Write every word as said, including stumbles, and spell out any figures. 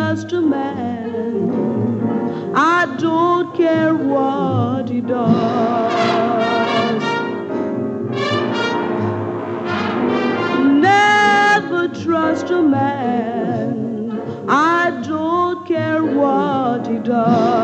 trust a man. I don't care what he does. Never trust a man. I don't care what he does.